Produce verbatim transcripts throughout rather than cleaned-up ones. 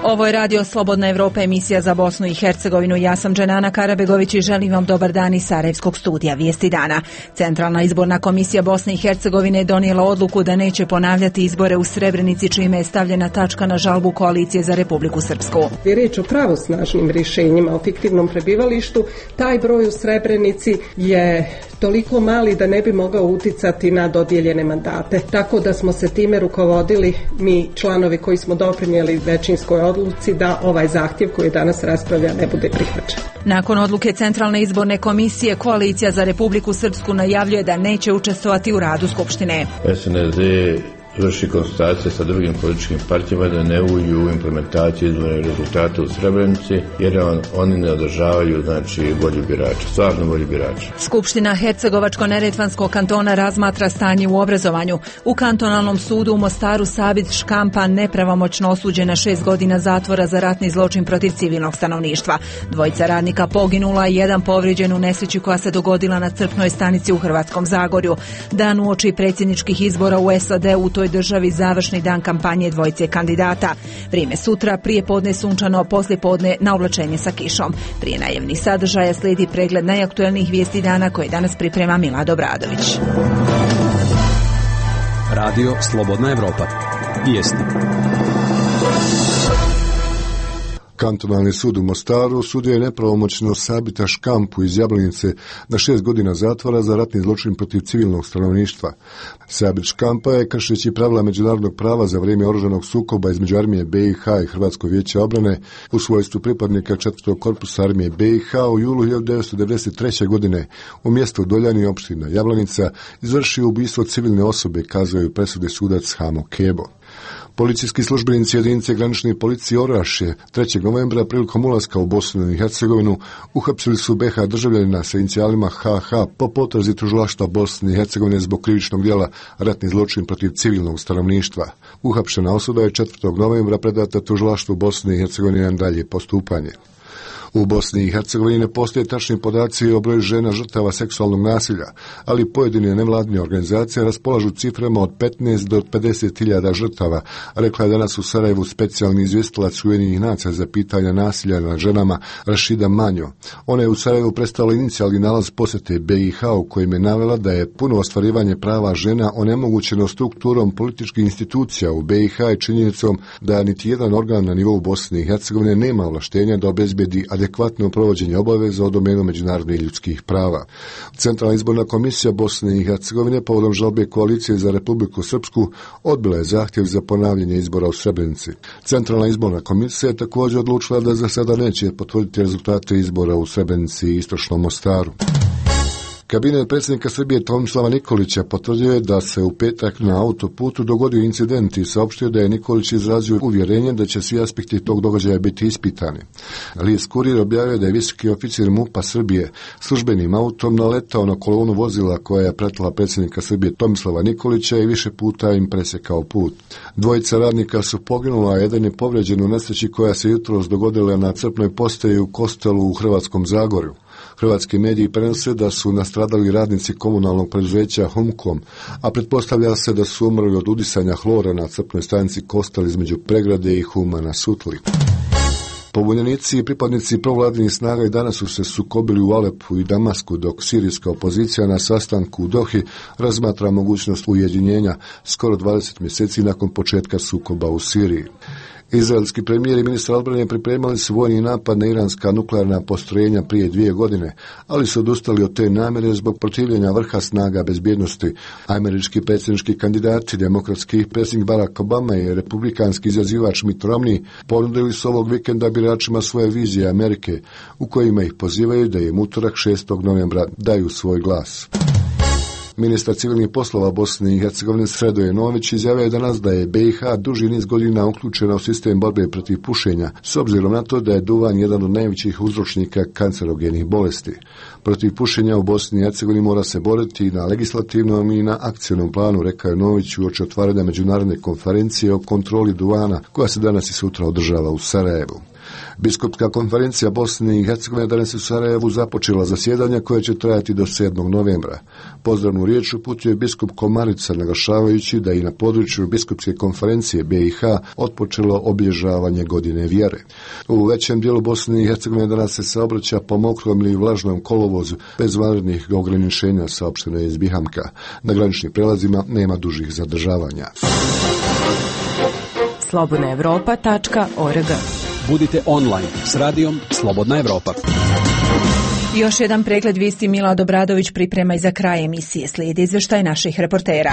Ovo je Radio Slobodna Evropa, emisija za Bosnu i Hercegovinu. Ja sam Dženana Karabegović i želim vam dobar dan iz Sarajevskog studija Vijesti dana. Centralna izborna komisija Bosne i Hercegovine je donijela odluku da neće ponavljati izbore u Srebrenici, čime je stavljena tačka na žalbu Koalicije za Republiku Srpsku. Je riječ o pravosnažnim rješenjima o fiktivnom prebivalištu. Taj broj u Srebrenici je toliko mali da ne bi mogao uticati na dodijeljene mandate. Tako da smo se time rukovodili mi članovi koji smo doprinijeli većinskoj odluci da ovaj zahtjev koji danas raspravlja ne bude prihvaćen. Nakon odluke Centralne izborne komisije, Koalicija za Republiku Srpsku najavljuje da neće učestvovati u radu Skupštine. S N S D vrši konsultacije sa drugim političkim partijama da ne uđu u implementaciju izbornih rezultata u Srebrenici, jer on, oni ne održavaju znači volju birača, stvarno volju birača. Skupština Hercegovačko-neretvanskog kantona razmatra stanje u obrazovanju. U kantonalnom sudu u Mostaru Sabit Škampa nepravomoćno osuđen na šest godina zatvora za ratni zločin protiv civilnog stanovništva. Dvojica radnika poginula i jedan povrijeđen u nesreći koja se dogodila na crpnoj stanici u Hrvatskom Zagorju. Dan uoči predsjedničkih izbora u S A D u toj državi završni dan kampanje dvojice kandidata. Vrijeme sutra, prije podne sunčano, poslije podne na oblačenje sa kišom. Prije najavnih sadržaja slijedi pregled najaktuelnijih vijesti dana koje danas priprema Milad Obradović. Radio Slobodna Evropa. Vijesti. Kantonalni sud u Mostaru osudio je nepravomoćno Sabita Škampu iz Jablanice na šest godina zatvora za ratni zločin protiv civilnog stanovništva. Sabit Škampa je, kršeći pravila međunarodnog prava za vrijeme oružanog sukoba između armije B i H i Hrvatskog vijeća obrane, u svojstvu pripadnika četvrtog korpusa armije B i H u julu hiljadu devetsto devedeset treće. godine u mjestu Doljani, opština Jablanica, izvršio ubistvo civilne osobe, kazao je u presudi sudac Hamo Kebo. Policijski službenici jedinice granične policije Orašje trećeg novembra prilikom ulaska u Bosnu i Hercegovinu uhapsili su B H državljanina sa inicijalima H H po potrazi tužilaštva Bosne i Hercegovine zbog krivičnog djela ratni zločin protiv civilnog stanovništva. Uhapšena osoba je četvrtog novembra predata tužilaštvu Bosne i Hercegovine na dalje postupanje. U Bosni i Hercegovini ne postoje tačni podaci o broju žena žrtava seksualnog nasilja, ali pojedine nevladine organizacije raspolažu ciframa od petnaest do pedeset hiljada žrtava, rekla je danas u Sarajevu specijalni izvjestilac Ujedinjenih nacija za pitanja nasilja nad ženama Rašida Manjo. Ona je u Sarajevu predstavila inicijalni nalaz posjete B i H u kojem je navela da je puno ostvarivanje prava žena onemogućeno strukturom političkih institucija u B i H i činjenicom da niti jedan organ na nivou Bosne i Hercegovine nema ovlaštenja da obezbedi adekvatno provođenje obaveza u domenu međunarodnih ljudskih prava. Centralna izborna komisija Bosne i Hercegovine povodom žalbe Koalicije za Republiku Srpsku odbila je zahtjev za ponavljanje izbora u Srebrenici. Centralna izborna komisija je također odlučila da za sada neće potvrditi rezultate izbora u Srebrenici i Istočnom Mostaru. Kabinet predsjednika Srbije Tomislava Nikolića potvrdio je da se u petak na autoputu dogodio incident i saopštio da je Nikolić izrazio uvjerenje da će svi aspekti tog događaja biti ispitani. List Kurir objavio da je visoki oficir MUP-a Srbije službenim autom naletao na kolonu vozila koja je pratila predsjednika Srbije Tomislava Nikolića i više puta im presjekao put. Dvojica radnika su poginula, a jedan je povrijeđen u nesreći koja se jutros dogodila na crpnoj postaji u Kostelu u Hrvatskom Zagorju. Hrvatski mediji prenose da su nastradali radnici komunalnog preduzeća Humkom, a pretpostavlja se da su umrli od udisanja hlora na crpnoj stanici Kostel između Pregrade i Huma na Sutli. Pobunjenici i pripadnici provladinih snaga i danas su se sukobili u Alepu i Damasku, dok sirijska opozicija na sastanku u Dohi razmatra mogućnost ujedinjenja skoro dvadeset mjeseci nakon početka sukoba u Siriji. Izraelski premijer i ministar odbrane pripremali su vojni napad na iranska nuklearna postrojenja prije dvije godine, ali su odustali od te namjere zbog protivljenja vrha snaga bezbjednosti. Američki predsjednički kandidati, demokratski predsjednik Barack Obama i republikanski izazivač Mitt Romney ponudili su ovog vikenda biračima svoje vizije Amerike, u kojima ih pozivaju da im utorak šestog novembra daju svoj glas. Ministar civilnih poslova Bosne i Hercegovine Sredoje Nović izjavio je danas da je B i H duži niz godina uključena u sistem borbe protiv pušenja, s obzirom na to da je duvan jedan od najvećih uzročnika kancerogenih bolesti. Protiv pušenja u Bosni i Hercegovini mora se boriti na legislativnom i na akcionom planu, rekao je Nović uoči otvaranja međunarodne konferencije o kontroli duvana koja se danas i sutra održava u Sarajevu. Biskupska konferencija Bosne i Hercegovine danas u Sarajevu započela zasjedanja koje će trajati do sedmog novembra. Pozdravnu riječ uputio je biskup Komarica, naglašavajući da i na području Biskupske konferencije B i H otpočelo obilježavanje godine vjere. U većem dijelu Bosne i Hercegovine danas se saobraća po mokrom ili vlažnom kolovozu bez vanrednih ograničenja, saopšteno je iz Bihamka. Na graničnim prelazima nema dužih zadržavanja. slobodna evropa tačka org. Budite online s radijom Slobodna Evropa. Još jedan pregled vijesti Milad Obradović priprema i za kraj emisije. Slijedi izvještaj naših reportera.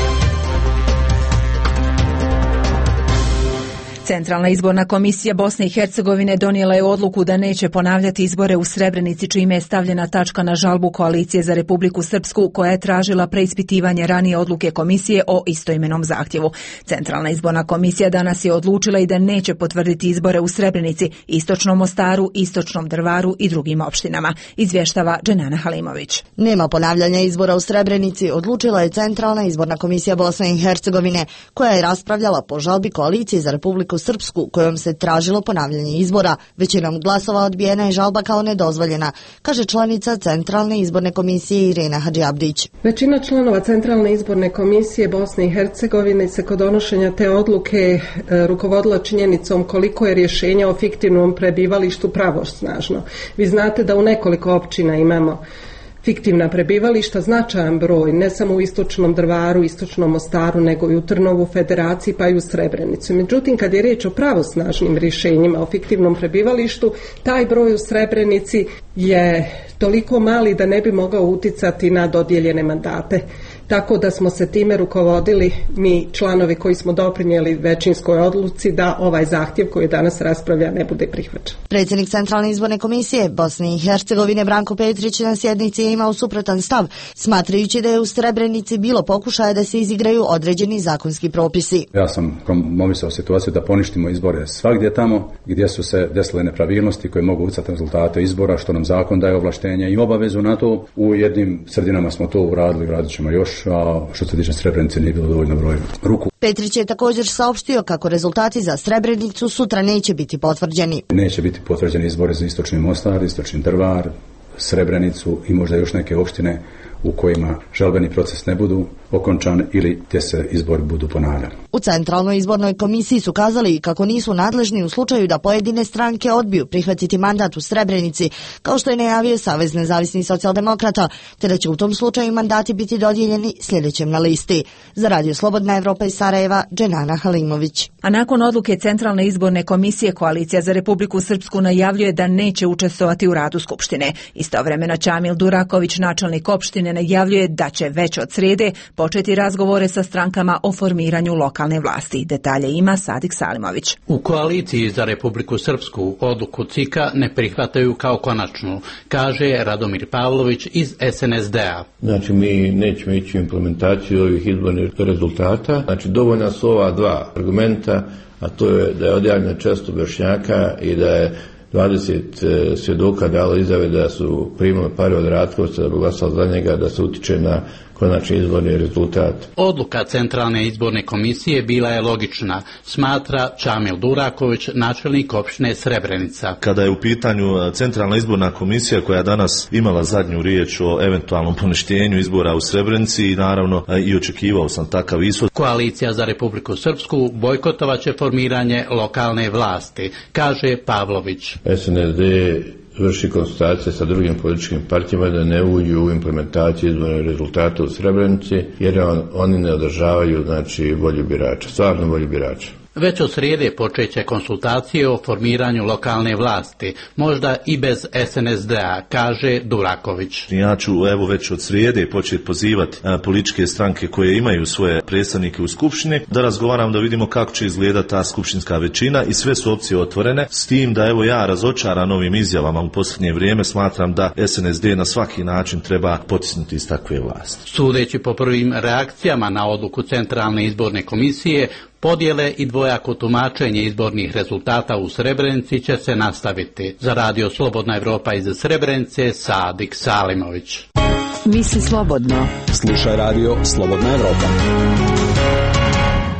Centralna izborna komisija Bosne i Hercegovine donijela je odluku da neće ponavljati izbore u Srebrenici, čime je stavljena tačka na žalbu Koalicije za Republiku Srpsku, koja je tražila preispitivanje ranije odluke komisije o istoimenom zahtjevu. Centralna izborna komisija danas je odlučila i da neće potvrditi izbore u Srebrenici, Istočnom Mostaru, Istočnom Drvaru i drugim opštinama, izvještava Dženana Halimović. Nema ponavljanja izbora u Srebrenici, odlučila je Centralna izborna komisija Bosne i Hercegovine, koja je raspravljala po žalbi Koalicije za Republiku Srpsku, kojom se tražilo ponavljanje izbora. Većinom glasova odbijena je žalba kao nedozvoljena, kaže članica Centralne izborne komisije Irena Hadžiabdić. Većina članova Centralne izborne komisije Bosne i Hercegovine se kod donošenja te odluke e, rukovodila činjenicom koliko je rješenja o fiktivnom prebivalištu pravosnažno. Vi znate da u nekoliko općina imamo fiktivna prebivališta, značajan broj, ne samo u Istočnom Drvaru, Istočnom Mostaru, nego i u Trnovu, Federaciji, pa i u Srebrenicu. Međutim, kad je riječ o pravosnažnim rješenjima o fiktivnom prebivalištu, taj broj u Srebrenici je toliko mali da ne bi mogao uticati na dodijeljene mandate. Tako da smo se time rukovodili mi članovi koji smo doprinijeli većinskoj odluci da ovaj zahtjev koji danas raspravlja ne bude prihvaćen. Predsjednik Centralne izborne komisije Bosne i Hercegovine Branko Petrić na sjednici je imao suprotan stav, smatrajući da je u Srebrenici bilo pokušaja da se izigraju određeni zakonski propisi. Ja sam promovisao situaciju da poništimo izbore svagdje tamo gdje su se desile nepravilnosti koje mogu utjecati na rezultate izbora, što nam zakon daje ovlaštenja i obavezu na to. U jednim sredinama smo to uradili, radit ćemo još, a što se tiče Srebrenice nije bilo dovoljno broj ruku. Petrić je također saopštio kako rezultati za Srebrenicu sutra neće biti potvrđeni. Neće biti potvrđeni izbori za Istočni Mostar, Istočni Drvar, Srebrenicu i možda još neke opštine u kojima žalbeni proces ne budu okončan ili te se izbori budu ponavljani. U Centralnoj izbornoj komisiji su kazali kako nisu nadležni u slučaju da pojedine stranke odbiju prihvatiti mandat u Srebrenici, kao što je najavio Savez nezavisnih socijaldemokrata, te da će u tom slučaju mandati biti dodijeljeni sljedećem na listi. Za Radio Slobodna Evropa iz Sarajeva, Dženana Halimović. A nakon odluke Centralne izborne komisije, Koalicija za Republiku Srpsku najavljuje da neće učestvovati u radu Skupštine. Istovremeno Čamil Duraković, načelnik opštine, najavljuje da će već od srijede početi razgovore sa strankama o formiranju lokalne vlasti. Detalje ima Sadik Salimović. U Koaliciji za Republiku Srpsku odluku C I K-a ne prihvataju kao konačnu, kaže Radomir Pavlović iz S N S D-a. Znači mi nećemo ići u implementaciju ovih izbornih rezultata. Znači dovoljna su ova dva argumenta, a to je da je odjavljena često Bošnjaka i da je dvadeset svjedoka dalo izjave da su primali pare od Ratkovca, da bi glasali za njega, da se utiče na konačni izborni rezultat. Odluka Centralne izborne komisije bila je logična, smatra Čamil Duraković, načelnik opštine Srebrenica. Kada je u pitanju Centralna izborna komisija koja je danas imala zadnju riječ o eventualnom poništenju izbora u Srebrenici i naravno i očekivao sam takav ishod. Koalicija za Republiku Srpsku bojkotovaće formiranje lokalne vlasti, kaže Pavlović. S N S D vrši konsultacije sa drugim političkim partijama da ne uđu u implementaciju izbornih rezultata u Srebrenici, jer on, oni ne održavaju znači volju birača, stvarno volju birača. Već od srijede počeće konsultacije o formiranju lokalne vlasti, možda i bez S N S D-a, kaže Duraković. Ja ću evo već od srijede početi pozivati a, političke stranke koje imaju svoje predstavnike u skupštini da razgovaram, da vidimo kako će izgledati ta skupštinska većina i sve su opcije otvorene, s tim da evo ja razočaran ovim izjavama u posljednje vrijeme smatram da S N S D na svaki način treba potisnuti iz takve vlasti. Sudeći po prvim reakcijama na odluku Centralne izborne komisije, podjele i dvojako tumačenje izbornih rezultata u Srebrenici će se nastaviti. Za Radio Slobodna Evropa iz Srebrenice, Sadik Salimović. Misli slobodno. Slušaj Radio Slobodna Evropa.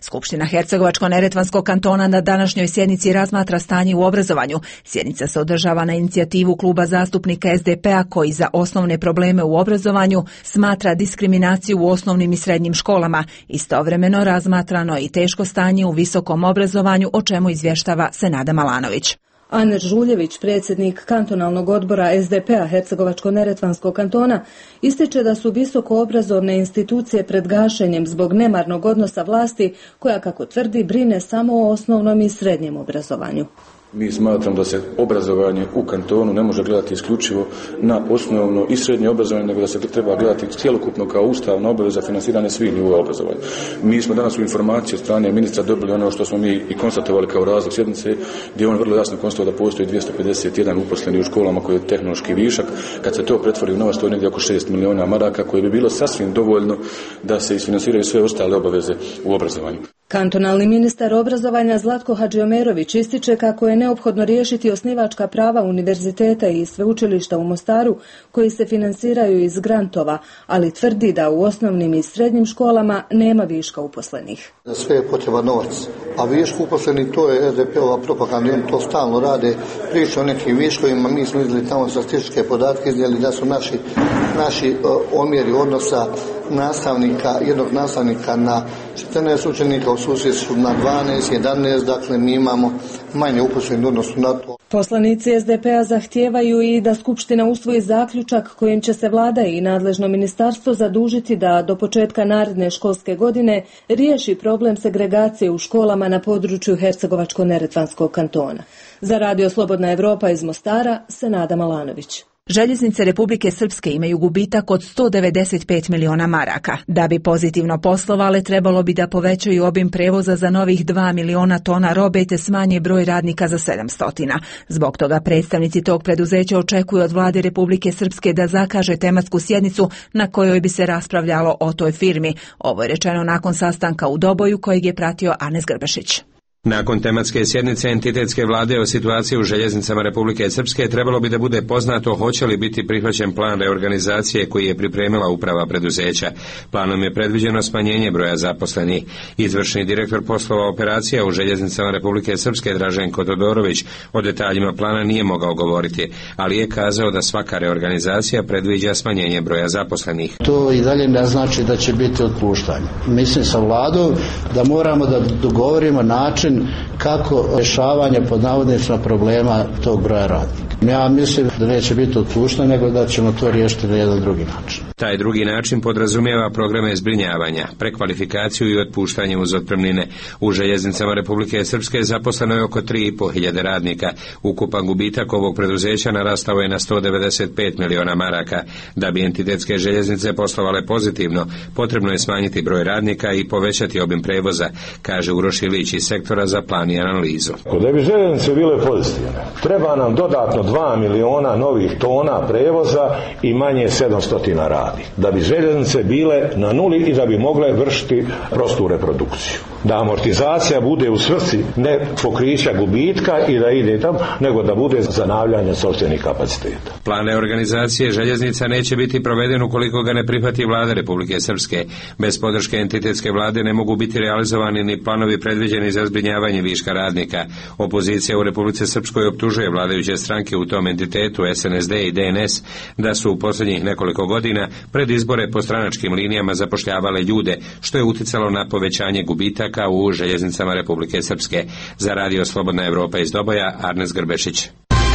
Skupština Hercegovačko-neretvanskog kantona na današnjoj sjednici razmatra stanje u obrazovanju. Sjednica se održava na inicijativu kluba zastupnika S D P-a koji za osnovne probleme u obrazovanju smatra diskriminaciju u osnovnim i srednjim školama. Istovremeno razmatrano i teško stanje u visokom obrazovanju, o čemu izvještava Senada Malanović. Aner Žuljević, predsjednik kantonalnog odbora S D P-a Hercegovačko-neretvanskog kantona, ističe da su visoko obrazovne institucije pred gašenjem zbog nemarnog odnosa vlasti koja, kako tvrdi, brine samo o osnovnom i srednjem obrazovanju. Mi smatram da se obrazovanje u kantonu ne može gledati isključivo na osnovno i srednje obrazovanje, nego da se treba gledati cjelokupno kao ustavna obaveza financiranja svih nivoa obrazovanja. Mi smo danas u informaciji od strane ministra dobili ono što smo mi i konstatovali kao razlog sjednice, gdje on vrlo jasno konstatovao da postoji dvjesto pedeset jedan uposleni u školama koji je tehnološki višak. Kad se to pretvori u novac, to je negdje oko šest miliona maraka, koje bi bilo sasvim dovoljno da se isfinansiraju sve ostale obaveze u obrazovanju. Kantonalni ministar obrazovanja Zlatko Hadžiomerović ističe kako je neophodno riješiti osnivačka prava univerziteta i sveučilišta u Mostaru koji se finansiraju iz grantova, ali tvrdi da u osnovnim i srednjim školama nema viška uposlenih. Za sve je potreban novac, a viška uposlenih to je S D P-ova propaganda, oni to stalno rade, priča o nekim viškovima, mi smo izdali tamo statističke podatke, izdjeli da su naši, naši omjeri odnosa nastavnika, jednog nastavnika na četrnaest učenika u susjedstvu na dvanaest, jedanaest, dakle mi imamo manje uposlenih u odnosu na to. Poslanici S D P-a zahtijevaju i da Skupština usvoji zaključak kojim će se vlada i nadležno ministarstvo zadužiti da do početka naredne školske godine riješi problem segregacije u školama na području Hercegovačko-neretvanskog kantona. Za Radio Slobodna Evropa iz Mostara, Senada Malanović. Željeznice Republike Srpske imaju gubitak od sto devedeset pet miliona maraka. Da bi pozitivno poslovale, trebalo bi da povećaju obim prevoza za novih dva miliona tona robe te smanje broj radnika za sedamsto. Zbog toga predstavnici tog preduzeća očekuju od vlade Republike Srpske da zakaže tematsku sjednicu na kojoj bi se raspravljalo o toj firmi. Ovo je rečeno nakon sastanka u Doboju kojeg je pratio Anes Grbešić. Nakon tematske sjednice entitetske vlade o situaciji u željeznicama Republike Srpske trebalo bi da bude poznato hoće li biti prihvaćen plan reorganizacije koji je pripremila uprava preduzeća. Planom je predviđeno smanjenje broja zaposlenih. Izvršni direktor poslova operacija u željeznicama Republike Srpske Draženko Todorović o detaljima plana nije mogao govoriti, ali je kazao da svaka reorganizacija predviđa smanjenje broja zaposlenih. To i dalje ne znači da će biti otpuštanje. Mislim sa vladom da moramo da dogovorimo način kako rješavanje pod navodnicima problema tog broja radnika. Ja mislim da neće biti otpušteno, nego da ćemo to riješiti na jedan drugi način. Taj drugi način podrazumijeva programe zbrinjavanja, prekvalifikaciju i otpuštanje uz otpremnine. U željeznicama Republike Srpske zaposleno je oko tri i pol hiljade radnika. Ukupan gubitak ovog preduzeća narastao je na sto devedeset pet miliona maraka. Da bi entitetske željeznice poslovale pozitivno, potrebno je smanjiti broj radnika i povećati obim prevoza, kaže Uroš Ilić iz sektora za plan i analizu. Da bi željeznice bile pozitivne, treba nam dodatno dva miliona novih tona prevoza i manje sedamsto radi. Da bi željeznice bile na nuli i da bi mogle vršiti prostu reprodukciju. Da amortizacija bude u svrsi ne pokrića gubitka i da ide tamo, nego da bude zanavljanje sopstvenih kapaciteta. Plan reorganizacije željeznica neće biti proveden ukoliko ga ne prihvati vlada Republike Srpske. Bez podrške entitetske vlade ne mogu biti realizovani ni planovi predviđeni za zbrinjavanje viška radnika. Opozicija u Republici Srpskoj optužuje vladajuće stranke u tom entitetu S N S D i D N S da su u posljednjih nekoliko godina pred izbore po stranačkim linijama zapošljavale ljude, što je uticalo na povećanje gubitaka u željeznicama Republike Srpske. Za Radio Slobodna Evropa iz Doboja, Arnes Grbešić.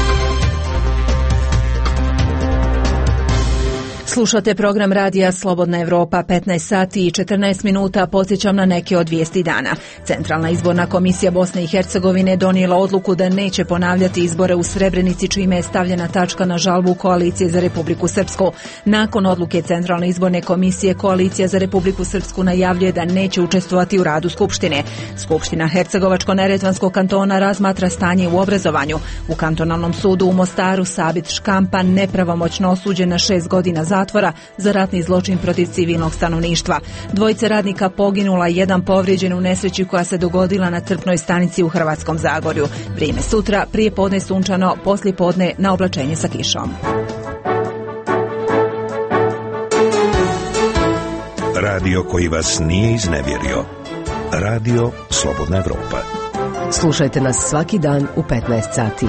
Slušate program radija Slobodna Evropa, petnaest sati i četrnaest minuta. Podsjećam na neke od vijesti dana. Centralna izborna komisija Bosne i Hercegovine donijela odluku da neće ponavljati izbore u Srebrenici, čime je stavljena tačka na žalbu Koalicije za Republiku Srpsku. Nakon odluke Centralne izborne komisije, Koalicija za Republiku Srpsku najavljuje da neće učestvovati u radu Skupštine. Skupština Hercegovačko-neretvanskog kantona razmatra stanje u obrazovanju. U kantonalnom sudu u Mostaru Sabit Škampan nepravomoćno osuđen na šest godina zatvora za ratni zločin protiv civilnog stanovništva. Dvojica radnika poginula, jedan povrijeđen u nesreći koja se dogodila na crpnoj stanici u Hrvatskom Zagorju. Vrijeme sutra, prije podne sunčano, poslije podne na oblačenje sa kišom. Radio koji vas nije iznevjerio. Radio Slobodna Evropa. Slušajte nas svaki dan u petnaest sati.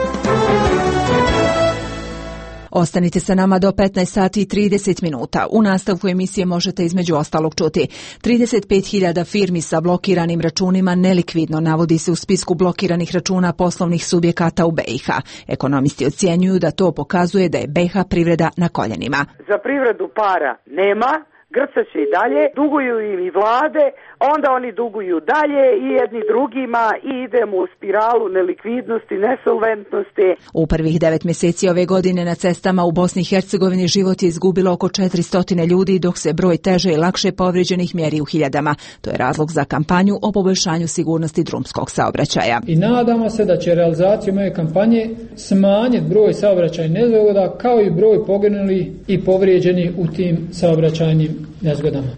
Ostanite sa nama do petnaest sati i trideset minuta. U nastavku emisije možete između ostalog čuti. trideset pet hiljada firmi sa blokiranim računima nelikvidno navodi se u spisku blokiranih računa poslovnih subjekata u B i H. Ekonomisti ocjenjuju da to pokazuje da je B i H privreda na koljenima. Za privredu para nema, grcat će i dalje, duguju im i vlade, onda oni duguju dalje i jedni drugima i idemo u spiralu nelikvidnosti, nesolventnosti. U prvih devet mjeseci ove godine na cestama u Bosni i Hercegovini život je izgubilo oko četiristo ljudi, dok se broj teže i lakše povrijeđenih mjeri u hiljadama. To je razlog za kampanju o poboljšanju sigurnosti drumskog saobraćaja. I nadamo se da će realizacijom ove kampanje smanjiti broj saobraćajnih nezgoda kao i broj poginulih i povrijeđenih u tim saobraćajnim nezgodama.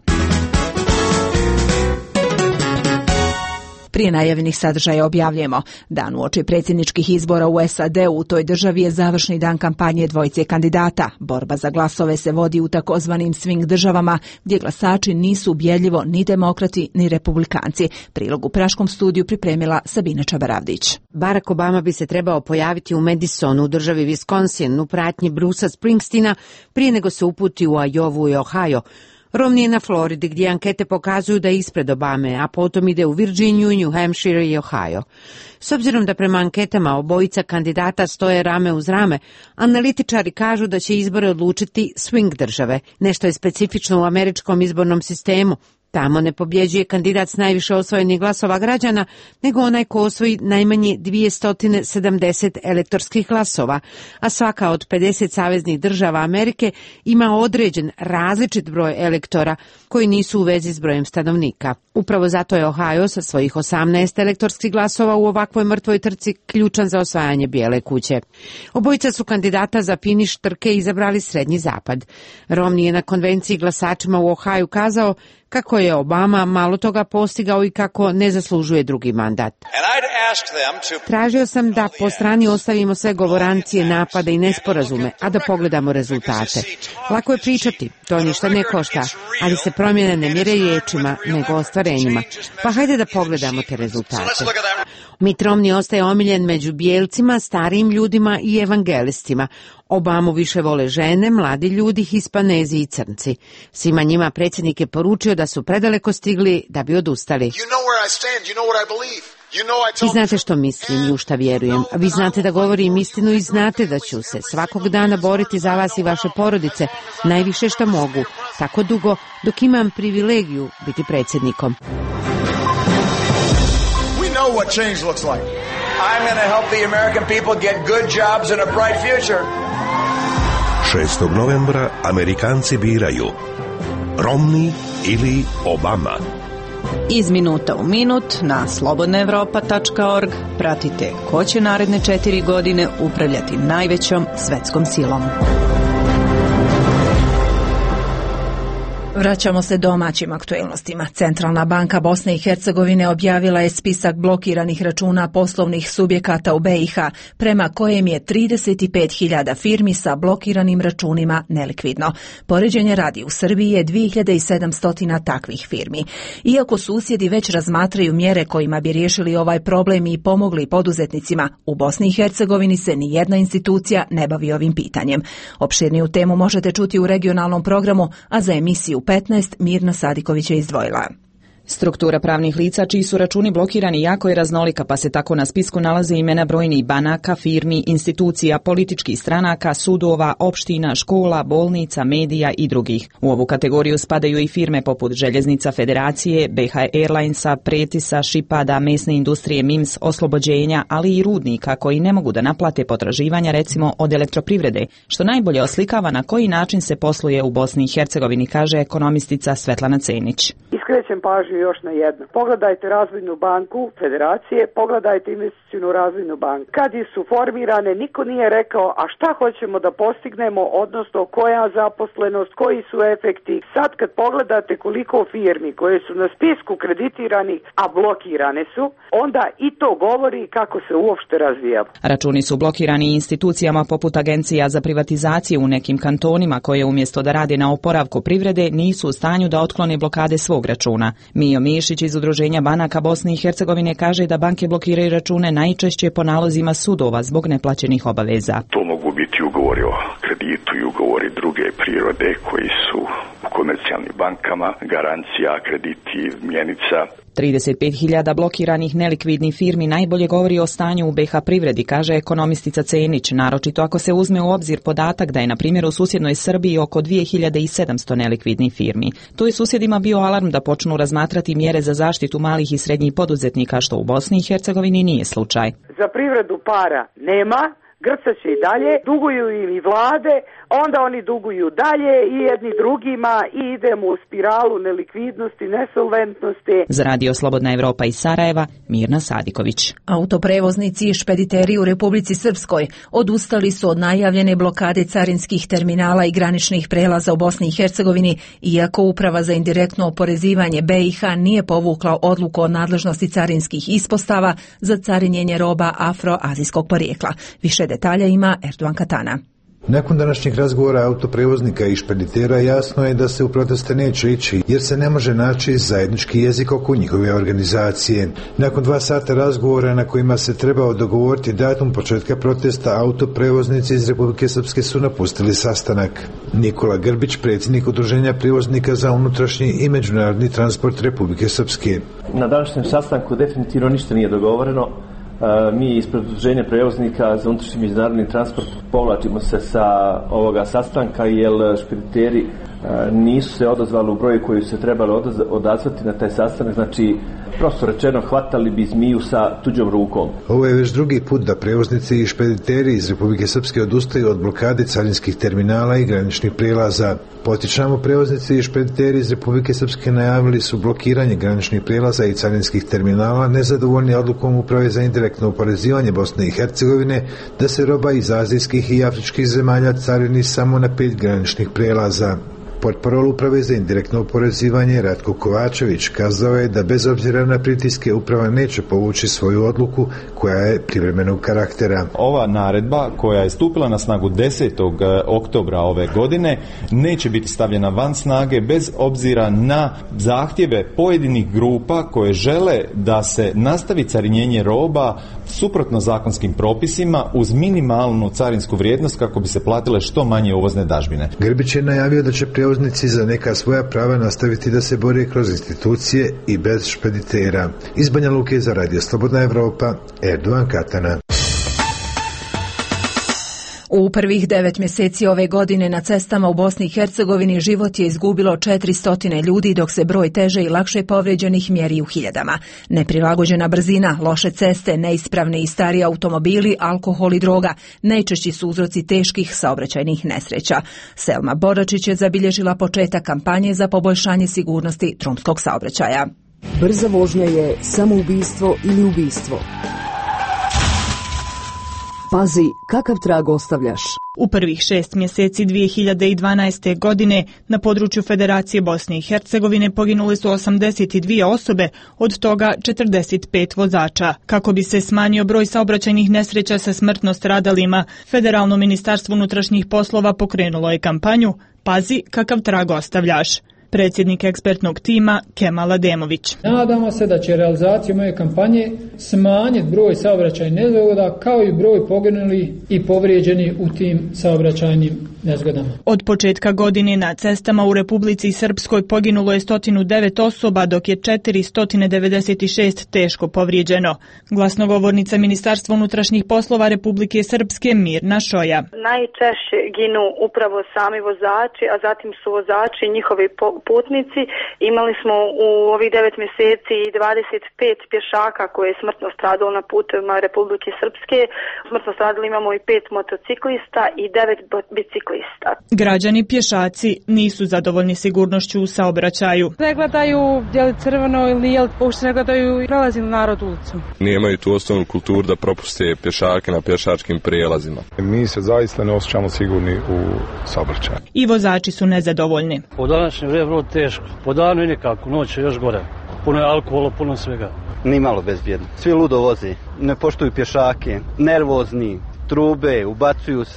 Prije najavljenih sadržaja objavljujemo. Dan uoči predsjedničkih izbora u S A D-u u toj državi je završni dan kampanje dvojice kandidata. Borba za glasove se vodi u takozvanim swing državama, gdje glasači nisu ubjedljivo ni demokrati ni republikanci. Prilog u praškom studiju pripremila Sabina Čabaravdić. Barack Obama bi se trebao pojaviti u Madisonu u državi Wisconsin u pratnji Brucea Springsteena prije nego se uputi u Iowa i Ohio. Romney je na Floridi gdje ankete pokazuju da je ispred Obame, a potom ide u Virginiju, New Hampshire i Ohio. S obzirom da prema anketama obojica kandidata stoje rame uz rame, analitičari kažu da će izbore odlučiti swing države. Nešto je specifično u američkom izbornom sistemu. Tamo ne pobjeđuje kandidat s najviše osvojenih glasova građana, nego onaj ko osvoji najmanje dvjesto sedamdeset elektorskih glasova, a svaka od pedeset saveznih država Amerike ima određen različit broj elektora koji nisu u vezi s brojem stanovnika. Upravo zato je Ohio sa svojih osamnaest elektorskih glasova u ovakvoj mrtvoj trci ključan za osvajanje Bijele kuće. Obojica su kandidata za finiš trke izabrali Srednji zapad. Romney je na konvenciji glasačima u Ohio kazao kako je Obama malo toga postigao i kako ne zaslužuje drugi mandat. Tražio sam da po strani ostavimo sve govorancije, napade i nesporazume, a da pogledamo rezultate. Lako je pričati, to ništa ne košta, ali se promjene ne mjere riječima, nego ostvarenjima. Pa hajde da pogledamo te rezultate. Mitt Romney ostaje omiljen među bijelcima, starijim ljudima i evangelistima. Obamu više vole žene, mladi ljudi, Hispanezi i crnci. Svima njima predsjednik je poručio da su predaleko stigli da bi odustali. Vi znate što mislim i u šta vjerujem. Vi znate da govorim istinu i znate da ću se svakog dana boriti za vas i vaše porodice, najviše što mogu, tako dugo dok imam privilegiju biti predsjednikom. Know what change looks like. I'm going to help the American people get good jobs and a bright future. šestog novembra Amerikanci biraju Romney ili Obama. Iz minuta u minut na slobodna evropa tačka org pratite ko će naredne četiri godine upravljati najvećom svetskom silom. Vraćamo se domaćim aktuelnostima. Centralna banka Bosne i Hercegovine objavila je spisak blokiranih računa poslovnih subjekata u B i H, prema kojem je trideset pet hiljada firmi sa blokiranim računima nelikvidno. Poređenje radi, u Srbiji je dvije hiljade sedamsto takvih firmi. Iako susjedi već razmatraju mjere kojima bi riješili ovaj problem i pomogli poduzetnicima, u Bosni i Hercegovini se ni jedna institucija ne bavi ovim pitanjem. Opširniju temu možete čuti u regionalnom programu, a za emisiju petnaest Mirna Sadiković je izdvojila. Struktura pravnih lica čiji su računi blokirani jako je raznolika, pa se tako na spisku nalaze imena brojnih banaka, firmi, institucija, političkih stranaka, sudova, opština, škola, bolnica, medija i drugih. U ovu kategoriju spadaju i firme poput Željeznica Federacije, B H Airlinesa, Pretisa, Šipada, mesne industrije M I M S, Oslobođenja, ali i rudnika koji ne mogu da naplate potraživanja recimo od elektroprivrede, što najbolje oslikava na koji način se posluje u Bosni i Hercegovini, kaže ekonomistica Svetlana Cenić. Skrećem pažnju još na jedno. Pogledajte Razvojnu banku Federacije, pogledajte Investicionu razvojnu banku. Kad su formirane, niko nije rekao, a šta hoćemo da postignemo, odnosno koja zaposlenost, koji su efekti. Sad kad pogledate koliko firmi koje su na spisku kreditirani, a blokirane su, onda i to govori kako se uopšte razvija. Računi su blokirani institucijama poput agencija za privatizaciju u nekim kantonima koje umjesto da rade na oporavku privrede nisu u stanju da otklone blokade svog računa. Mi Mijo Mišić iz Udruženja banaka Bosne i Hercegovine kaže da banke blokiraju račune najčešće po nalozima sudova zbog neplaćenih obaveza. To mogu biti ugovori o kreditu i ugovori druge prirode koji su u komercijalnim bankama, garancija, krediti, mjenica. trideset pet hiljada blokiranih nelikvidnih firmi najbolje govori o stanju u be ha privredi, kaže ekonomistica Cenić, naročito ako se uzme u obzir podatak da je na primjer u susjednoj Srbiji oko dvije hiljade sedamsto nelikvidnih firmi. To je susjedima bio alarm da počnu razmatrati mjere za zaštitu malih i srednjih poduzetnika, što u Bosni i Hercegovini nije slučaj. Za privredu para nema, grcaće i dalje, duguju im i vlade, onda oni duguju dalje i jedni drugima i idemo u spiralu nelikvidnosti, nesolventnosti. Za Radio Slobodna Evropa iz Sarajeva, Mirna Sadiković. Autoprevoznici i špediteri u Republici Srpskoj odustali su od najavljene blokade carinskih terminala i graničnih prelaza u Bosni i Hercegovini, iako Uprava za indirektno oporezivanje be i ha nije povukla odluku o nadležnosti carinskih ispostava za carinjenje roba afroazijskog porijekla. Više detalja ima Erdogan Katana. Nakon današnjih razgovora autoprevoznika i špeditera jasno je da se u proteste neće ići, jer se ne može naći zajednički jezik oko njihove organizacije. Nakon dva sata razgovora na kojima se trebao dogovoriti datum početka protesta, autoprevoznici iz Republike Srpske su napustili sastanak. Nikola Grbić, predsjednik Udruženja prevoznika za unutrašnji i međunarodni transport Republike Srpske. Na današnjem sastanku definitivno ništa nije dogovoreno. Mi ispred Udruženja prevoznika za unutrašnji međunarodni transport povlačimo se sa ovoga sastanka jer špediteri nisu se odazvali u broju koji su se trebali odazvati na taj sastanak, znači prosto rečeno hvatali bi zmiju sa tuđom rukom. Ovo je već drugi put da prevoznici i špediteri iz Republike Srpske odustaju od blokade carinskih terminala i graničnih prijelaza. Potičamo, prevoznici i špediteri iz Republike Srpske najavili su blokiranje graničnih prijelaza i carinskih terminala, nezadovoljni odlukom Uprave za indirektno oporezivanje Bosne i Hercegovine da se roba iz azijskih i afričkih zemalja carini samo na pet graničnih prijelaza. Portparol Uprave za indirektno oporezivanje Ratko Kovačević kazao je da bez obzira na pritiske uprava neće povući svoju odluku koja je privremenog karaktera. Ova naredba koja je stupila na snagu desetog oktobra ove godine neće biti stavljena van snage bez obzira na zahtjeve pojedinih grupa koje žele da se nastavi carinjenje roba suprotno zakonskim propisima uz minimalnu carinsku vrijednost kako bi se platile što manje uvozne dažbine. Grbić je najavio da će prevoznici za neka svoja prava nastaviti da se bore kroz institucije i bez špeditera. Iz Banja Luke za Radio Slobodna Evropa, Erdogan Katana. U prvih devet mjeseci ove godine na cestama u Bosni i Hercegovini život je izgubilo četiristo ljudi, dok se broj teže i lakše povrijeđenih mjeri u hiljadama. Neprilagođena brzina, loše ceste, neispravni i stari automobili, alkohol i droga najčešći su uzroci teških saobraćajnih nesreća. Selma Boračić je zabilježila početak kampanje za poboljšanje sigurnosti drumskog saobraćaja. Brza vožnja je samoubistvo ili ubistvo. Pazi kakav trag ostavljaš. U prvih šest mjeseci dvije hiljade dvanaeste. godine na području Federacije Bosne i Hercegovine poginule su osamdeset dvije osobe, od toga četrdeset pet vozača. Kako bi se smanjio broj saobraćajnih nesreća sa smrtno stradalima, Federalno ministarstvo unutrašnjih poslova pokrenulo je kampanju Pazi kakav trag ostavljaš. Predsjednik ekspertnog tima Kemal Ademović. Nadamo se da će realizacijom ove kampanje smanjiti broj saobraćajnih nezgoda kao i broj poginulih i povrijeđenih u tim saobraćajnim nezgodama. Od početka godine na cestama u Republici Srpskoj poginulo je sto devet osoba, dok je četiristo devedeset šest teško povrijeđeno. Glasnogovornica Ministarstva unutrašnjih poslova Republike Srpske Mirna Šoja. Najčešće ginu upravo sami vozači, a zatim su vozači i njihovi putnici. Imali smo u ovih devet mjeseci dvadeset pet pješaka koje je smrtno stradalo na putevima Republike Srpske. Smrtno stradali imamo i pet motociklista i devet biciklista. Građani pješaci nisu zadovoljni sigurnošću u saobraćaju. Ne gledaju je li crveno ili je li uopšte ne gledaju i prelazi narod ulicu. Nemaju tu osnovnu kulturu da propuste pješake na pješačkim prijelazima. Mi se zaista ne osjećamo sigurni u saobraćaju. I vozači su nezadovoljni. U današnje vrijeme vrlo teško. Po danu i nikako, noć je još gore. Puno je alkohola, puno svega. Ni malo bezbjedno. Svi ludo vozi, ne poštuju pješake, nervozni, trube, ubacuju se.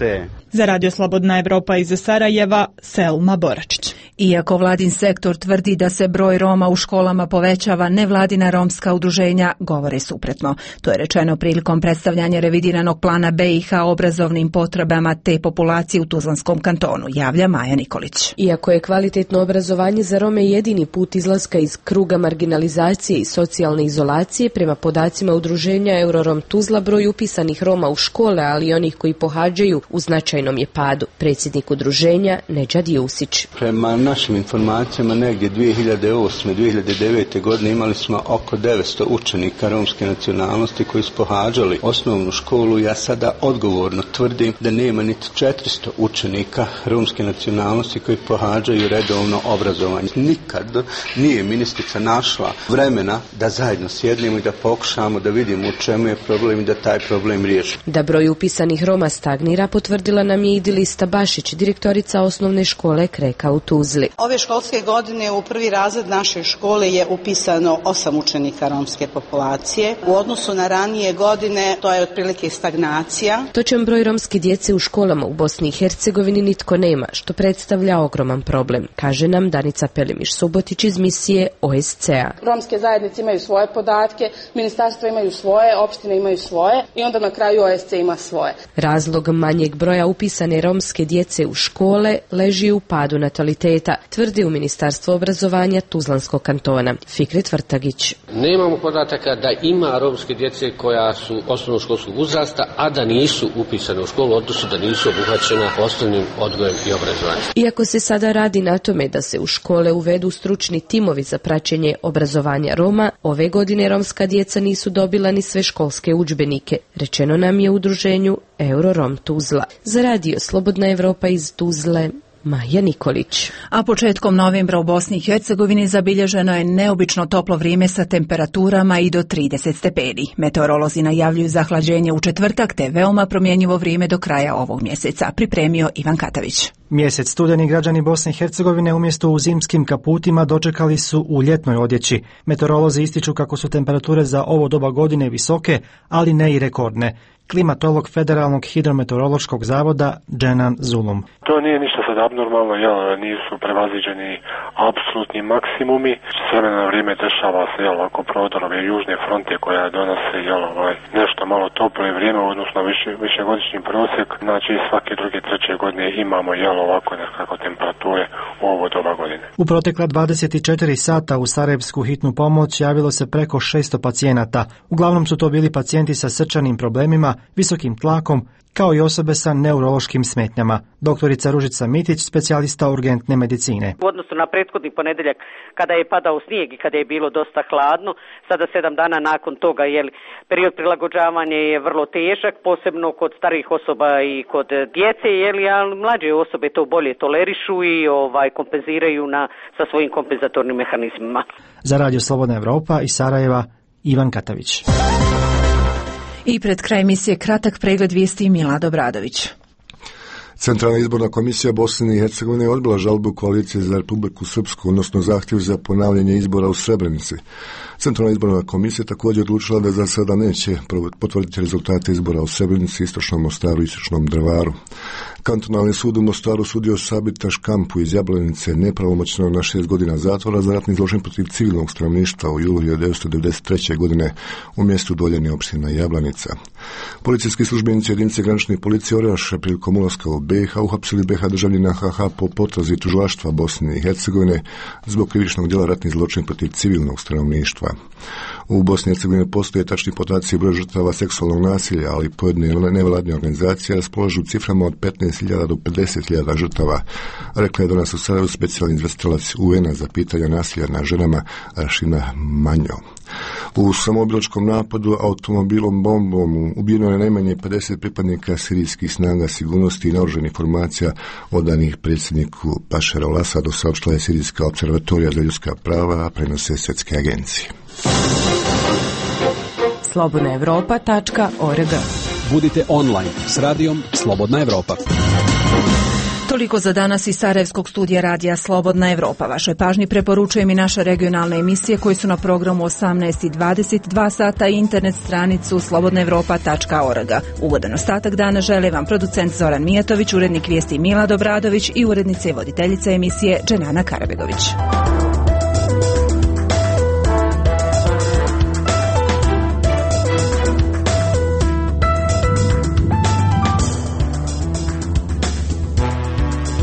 Za Radio Slobodna Evropa iz Sarajeva, Selma Boračić. Iako vladin sektor tvrdi da se broj Roma u školama povećava, nevladina romska udruženja govore suprotno. To je rečeno prilikom predstavljanja revidiranog plana B i H obrazovnim potrebama te populacije u Tuzlanskom kantonu, javlja Maja Nikolić. Iako je kvalitetno obrazovanje za Rome jedini put izlaska iz kruga marginalizacije i socijalne izolacije, prema podacima udruženja Eurorom Tuzla, broj upisanih Roma u škole, ali i onih koji pohađaju, u značajnom je padu. Predsjednik udruženja Nedžad Jusić. Prema našim informacijama negdje dvije hiljade osme. dvije hiljade devete. godine imali smo oko devetsto učenika romske nacionalnosti koji su pohađali osnovnu školu. Ja sada odgovorno tvrdim da nema niti četiristo učenika romske nacionalnosti koji pohađaju redovno obrazovanje. Nikad nije ministrica našla vremena da zajedno sjednemo i da pokušamo da vidimo u čemu je problem i da taj problem riješimo. Da broj upisanih Roma stagnira, potvrdila nam je Idilista Bašić, direktorica osnovne škole Kreka u Tuzli. Ove školske godine u prvi razred naše škole je upisano osam učenika romske populacije. U odnosu na ranije godine to je otprilike stagnacija. Točan broj romske djece u školama u Bosni i Hercegovini nitko nema, što predstavlja ogroman problem, kaže nam Danica Pelimiš-Subotić iz misije O S C A. Romske zajednice imaju svoje podatke, ministarstva imaju svoje, opštine imaju svoje i onda na kraju O S C ima svoje. Razlog manjeg broja upisane romske djece u škole leži u padu nataliteta, tvrdi u Ministarstvu obrazovanja Tuzlanskog kantona. Fikret Vrtagić. Nemamo podataka da ima romske djece koja su osnovnoškolskog uzrasta, a da nisu upisane u školu, odnosno da nisu obuhvaćena osnovnim odgojem i obrazovanjem. Iako se sada radi na tome da se u škole uvedu stručni timovi za praćenje obrazovanja Roma, ove godine romska djeca nisu dobila ni sve školske udžbenike, rečeno nam je u udruženju Eurorom Tuzla. Za Radio Slobodna Evropa iz Tuzle, Maja Nikolić. A početkom novembra u Bosni i Hercegovini zabilježeno je neobično toplo vrijeme sa temperaturama i do trideset stepeni. Meteorolozi najavljuju zahlađenje u četvrtak te veoma promjenjivo vrijeme do kraja ovog mjeseca, pripremio Ivan Katavić. Mjesec studeni građani Bosne i Hercegovine umjesto u zimskim kaputima dočekali su u ljetnoj odjeći. Meteorolozi ističu kako su temperature za ovo doba godine visoke, ali ne i rekordne. Klimatolog Federalnog hidrometeorološkog zavoda Dženan Zulum. To nije ništa sad abnormalno, jel, nisu prevaziđeni apsolutni maksimumi. S vremena na vrijeme dešava se, jel, oko prodor ove južne fronte koja donose, jel, ovaj, nešto malo toplo vrijeme, odnosno više, višegodišnji prosjek. Znači svake druge, treće godine imamo, jel, ovako nekako temperature u ovo doba godine. U protekla dvadeset četiri sata u Sarajevsku hitnu pomoć javilo se preko šesto pacijenata. Uglavnom su to bili pacijenti sa srčanim problemima, visokim tlakom, kao i osobe sa neurološkim smetnjama. Doktorica Ružica Mitić, specijalista urgentne medicine. U odnosu na prethodni ponedjeljak kada je padao snijeg i kada je bilo dosta hladno, sada sedam dana nakon toga, jel, period prilagođavanja je vrlo težak, posebno kod starijih osoba i kod djece, jel, ali mlađe osobe to bolje tolerišu i ovaj kompenziraju na, sa svojim kompenzatornim mehanizmima. Za Radio Slobodna Evropa iz Sarajeva, Ivan Katavić. I pred kraj emisije kratak pregled vijesti Milad Obradović. Centralna izborna komisija Bosne i Hercegovine je odbila žalbu koalicije za Republiku Srpsku, odnosno zahtjev za ponavljanje izbora u Srebrenici. Centralna izborna komisija također odlučila da za sada neće potvrditi rezultate izbora u Srebrenici, Istočnom Mostaru i Istočnom Drvaru. Kantonalni sud u Mostaru sudio Sabita Škampu iz Jablanice nepravomoćno na šest godina zatvora za ratni zločin protiv civilnog stanovništva u julu hiljadu devetsto devedeset treće. godine u mjestu Doljeni, opština Jablanica. Policijski službenici jedinice granične policije Oraša prilikom ulaska u B i H uhapsili B i H državljana H H po potrazi tužilaštva Bosne i Hercegovine zbog krivičnog djela ratni zločin protiv civilnog stanovništva. U Bosni i Hercegovini postoje tačni podaci broj žrtava seksualnog nasilja, ali pojedine nevladne organizacije raspolažu ciframa od petnaest hiljada do pedeset hiljada žrtava, rekla je danas u Sarajevu specijalni izvjestitelj U N-a za pitanja nasilja na ženama Rašina Manjo. U samoobilačkom napadu automobilom bombom ubijeno je najmanje pedeset pripadnika sirijskih snaga sigurnosti i naoružanih formacija odanih predsjedniku Bašaru al-Asadu, saopštila je Sirijska observatorija za ljudska prava, a prenose svjetske agencije. slobodna evropa tačka org. Budite online s radijom Slobodna Evropa. Toliko za danas iz Sarajevskog studija radija Slobodna Evropa. Vašoj pažnji preporučujem i naše regionalne emisije koje su na programu osamnaest i dvadeset dva sata i internet stranicu slobodna evropa tačka org. Ugodan ostatak dana žele vam producent Zoran Mijatović, urednik vijesti Mila Dobradović i urednica i voditeljica emisije Dženana Karabegović.